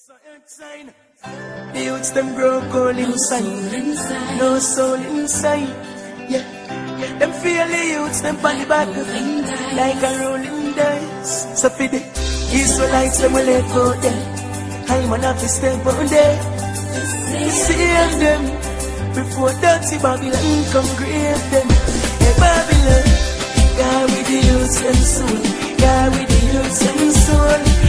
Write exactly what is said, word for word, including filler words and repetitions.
So outside, the youths them broke all inside, no soul inside. Yeah, them feel the youths them on the back like a rolling dice. So for the Israelites them will let go there. I'm on to step on there. You see them before dirty Babylon come grave them. Hey Babylon, God with the youths and soul, God with the youths and soul.